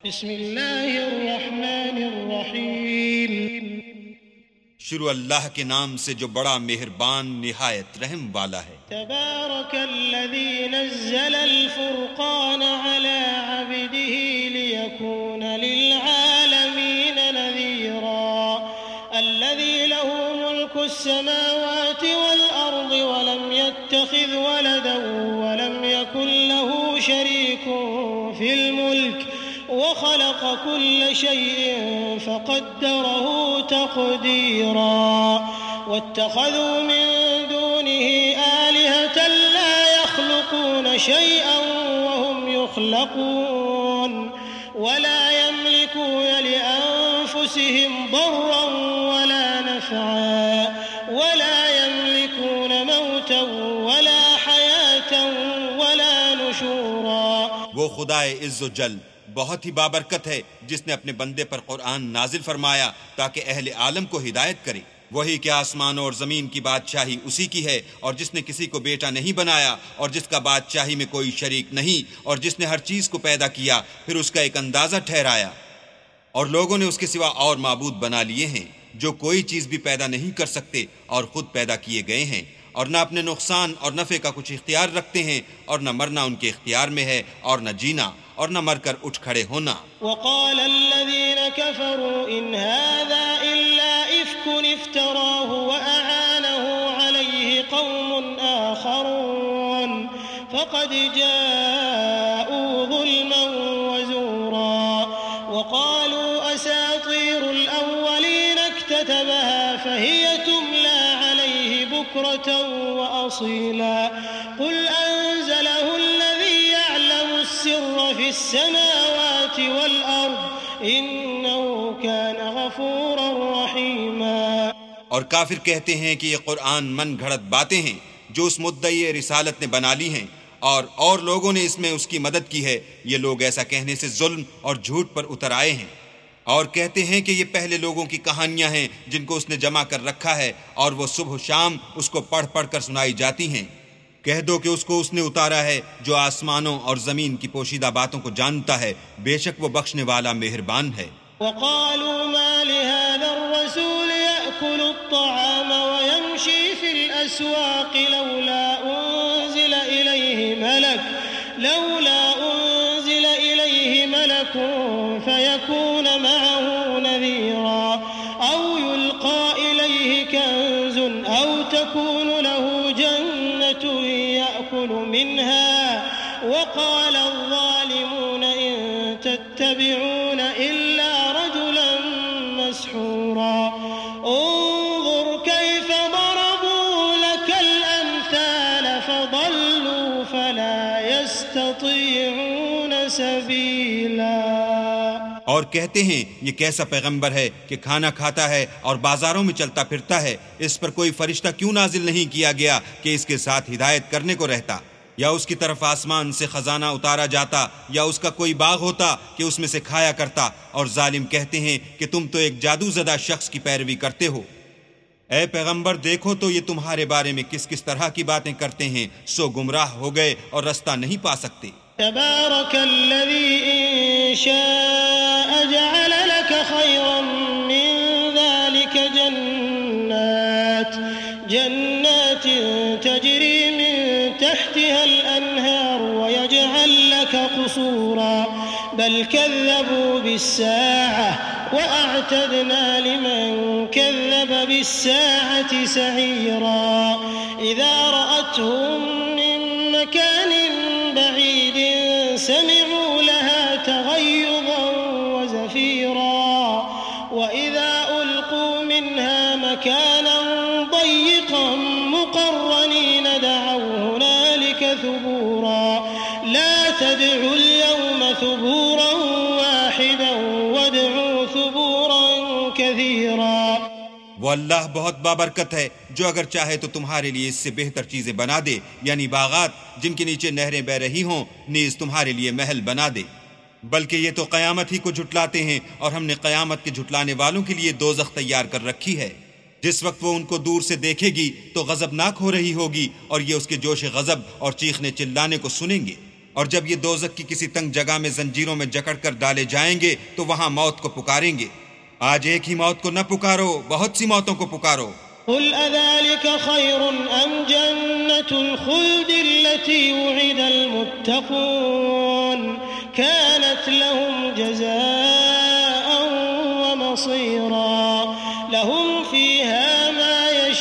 बिस्मिल्लाहिर्रहमानिर्रहीम। शुरू अल्लाह के नाम से जो बड़ा मेहरबान निहायत रहम वाला है। तबारकल्लज़ी नज़्ज़लल फ़ुरक़ान अला अब्दिही लियकून लिलआलमीन नज़ीरा अल्लज़ी लहू मुल्कुस समावाति वल अर्ज़ि वलम यत्तख़िज़ वलदन वलम यकुन लहू शरीकुन फिल मुल्क वख़लक़ कुल्ल शैइन फ़क़द्दरहू तक़दीरा वत्तख़ज़ू मिन दूनिही आलिहतन ला यख़्लुक़ून शैअन वहुम युख़्लक़ून वला यमलिकून लिअन्फ़ुसिहिम दर्रन वला नफ़अन वला यमलिकून मौतन वला हयातन वला नुशूरा। वो खुदाए इज़्ज़ो जल बहुत ही बाबरकत है जिसने अपने बंदे पर कुरान नाजिल फरमाया ताकि अहले आलम को हिदायत करे। वही कि आसमानों और ज़मीन की बादशाही उसी की है और जिसने किसी को बेटा नहीं बनाया और जिसका बादशाही में कोई शरीक नहीं और जिसने हर चीज़ को पैदा किया फिर उसका एक अंदाज़ा ठहराया। और लोगों ने उसके सिवा और माबूद बना लिए हैं जो कोई चीज़ भी पैदा नहीं कर सकते और ख़ुद पैदा किए गए हैं और न अपने नुकसान और नफ़े का कुछ इख्तियार रखते हैं और न मरना उनके इख्तियार में है और न जीना और न मरकर उठ खड़े होना। वक़ालल्लज़ीन कफ़रू इन हाज़ा इल्ला इफ़्कुन इफ़्तराहु व अआनहु अलैहि क़ौमुन आख़रून फ़क़द जाऊ ज़ुल्मन व ज़ूरा वक़ालू असातीरुल अव्वलीन इक्ततबहा फ़हिय तुमला अलैहि बुक्रतन व असीला क़ुल अंज़लहु السر في السماوات والأرض إنه كان غفورا رحيما। और काफिर कहते हैं कि ये कुरान मन घड़त बातें हैं जो उस मुद्दई रिसालत ने बना ली हैं और लोगों ने इसमें उसकी मदद की है। ये लोग ऐसा कहने से जुल्म और झूठ पर उतर आए हैं और कहते हैं कि ये पहले लोगों की कहानियां हैं जिनको उसने जमा कर रखा है और वो सुबह शाम उसको पढ़ पढ़ कर सुनाई जाती हैं। कह दो कि उसको उसने उतारा है जो आसमानों और जमीन की पोशीदा बातों को जानता है, बेशक वो बख्शने वाला मेहरबान है। वक़ालू मा लिहाज़र रसूल यअकुलु अत्तआम व यमशी फिल अस्वाक़ लौला उन्ज़िला इलैहि मलकुन फ़यकून मअहू नज़ीरा औ युल्क़ा इलैहि कंज़ुन औ तकून लहू जन्नतुन यअकुलु मिन्हा वक़ाल अज़्ज़ालिमून इन तत्तबिऊन इल्ला रजुलन मस्हूरा उन्ज़ुर कैफ़ ضरबू लकल अम्साल फ़ضल्लू फ़ला यस्ततीऊन सबीला। और कहते हैं ये कैसा पैगंबर है कि खाना खाता है और बाजारों में चलता फिरता है, इस पर कोई फरिश्ता क्यों नाजिल नहीं किया गया कि इसके साथ हिदायत करने को रहता, या उसकी तरफ आसमान से खजाना उतारा जाता, या उसका कोई बाग होता कि उसमें से खाया करता। और जालिम कहते हैं कि तुम तो एक जादूज़दा शख्स की पैरवी करते हो। ए पैगंबर देखो तो ये तुम्हारे बारे में किस किस तरह की बातें करते हैं, सो गुमराह हो गए और रास्ता नहीं पा सकते। तबारकल्लज़ी इन शाअ जअल लक खैरन मिन ज़ालिका जन्नातिन तजरी मिन तहतिहा अल-अनहार व यजअल लक क़ुसूरा बल कज़्ज़बू बिस्साअह व अअतदना लिमन कज़्ज़ब बिस्साअति सईरा इज़ा रअतहुम मिन मकानिन बईदिन समि'ू लहा तग़य्युज़न व ज़फ़ीरा व इज़ा उल्क़ू मिन्हा मकानन ضيقan मुक़र्रनीन दअव हुनालिक थुबूरा ला तद'उ al-यawम थुबूरन वाहिदन वद'ू थुबूरन कसीरा। वो अल्लाह बहुत बाबरकत है जो अगर चाहे तो तुम्हारे लिए इससे बेहतर चीजें बना दे, यानी बागात जिनके नीचे नहरें बह रही हों, नीज तुम्हारे लिए महल बना दे। बल्कि ये तो क़यामत ही को झुटलाते हैं और हमने क़यामत के झुटलाने वालों के लिए दोज़ख तैयार कर रखी है। जिस वक्त वो उनको दूर से देखेगी तो गजबनाक हो रही होगी और ये उसके जोश गजब और चीखने चिल्लाने को सुनेंगे। और जब ये दोज़ख की किसी तंग जगह में जंजीरों में जकड़ कर डाले जाएंगे तो वहां मौत को पुकारेंगे। आज एक ही मौत को न पुकारो, बहुत सी मौतों को पुकारो। कुल अज़ालिका खैरुन अम जन्नतुल खुल्दि अल्लती वुइदल मुत्तक़ून कानत लहुम जज़ाअन व मसीरा लहुम फ़ीहा मा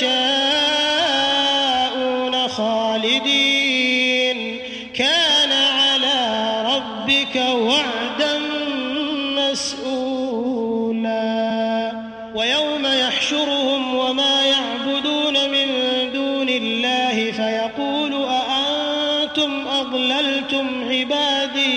यशाऊन खालिदीन कान अला रब्बिका वअदन मस्ऊला वयौम यहशुरुहुम वमा यअबुदून मिन दूनिल्लाहि फयक़ूलु अअंतुम अضللتم عبادي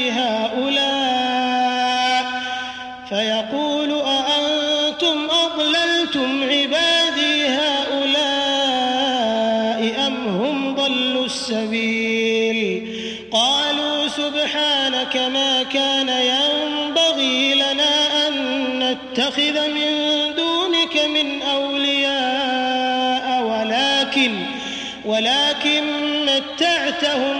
هؤلاء أم هم ضلوا السبيل قالوا سبحانك ما كان ينبغي لنا أن نتخذ من دونك من أولياء ولكن متعتهم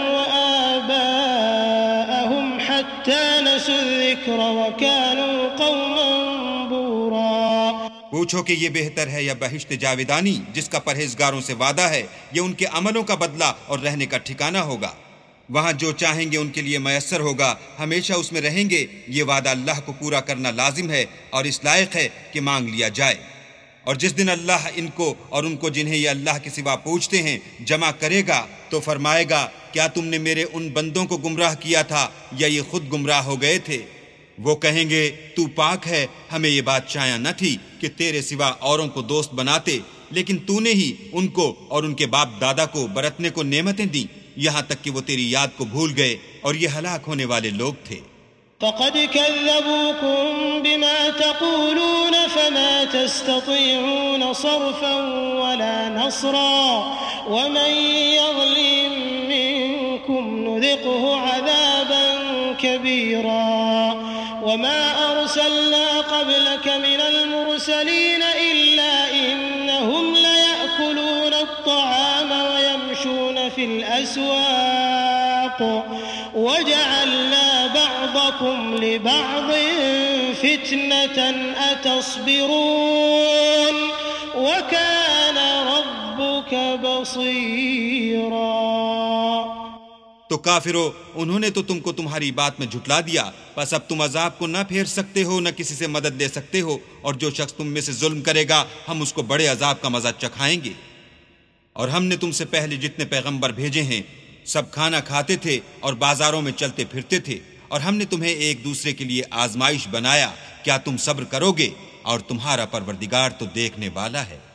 وآباءهم حتى نسوا الذكر وكانوا قوما بورا। पूछो कि ये बेहतर है या बहिश्त जावेदानी जिसका परहेजगारों से वादा है, ये उनके अमलों का बदला और रहने का ठिकाना होगा। वहां जो चाहेंगे उनके लिए मयस्सर होगा, हमेशा उसमें रहेंगे। ये वादा अल्लाह को पूरा करना लाजिम है और इस लायक है कि मांग लिया जाए। और जिस दिन अल्लाह इनको और उनको जिन्हें ये अल्लाह के सिवा पूछते हैं जमा करेगा तो फरमाएगा, क्या तुमने मेरे उन बंदों को गुमराह किया था या ये खुद गुमराह हो गए थे? वो कहेंगे, तू पाक है, हमें ये बात चाया न थी कि तेरे सिवा औरों को दोस्त बनाते, लेकिन तूने ही उनको और उनके बाप दादा को बरतने को नेमतें दी, यहाँ तक कि वो तेरी याद को भूल गए और ये हलाक होने वाले लोग थे। फ़क़द कज़्ज़बूकुम बिमा तक़ूलून फमा तस्ततीऊन सर्फ़न वला नस्रा वमन यग़लिम मिनकुम नुज़िक़हु अज़ाबन कबीरा वमा अर्सलना क़ब्लक मिनल मुरसलीन इल्ला इन्नहुम लयअकुलून अत्तआम वयमशून फिल अस्वाक़ वजअलना बअदकुम लिबअदिन फितनतन अतस्बिरून वकान रब्बुक बसीरा। तो काफिरो, उन्होंने तो तुमको तुम्हारी बात में झुटला दिया, बस अब तुम अजाब को न फेर सकते हो न किसी से मदद ले सकते हो, और जो शख्स तुम में से जुल्म करेगा हम उसको बड़े अजाब का मजा चखाएंगे। और हमने तुमसे पहले जितने पैगंबर भेजे हैं सब खाना खाते थे और बाजारों में चलते फिरते थे, और हमने तुम्हें एक दूसरे के लिए आजमाइश बनाया। क्या तुम सब्र करोगे? और तुम्हारा परवरदिगार तो देखने वाला है।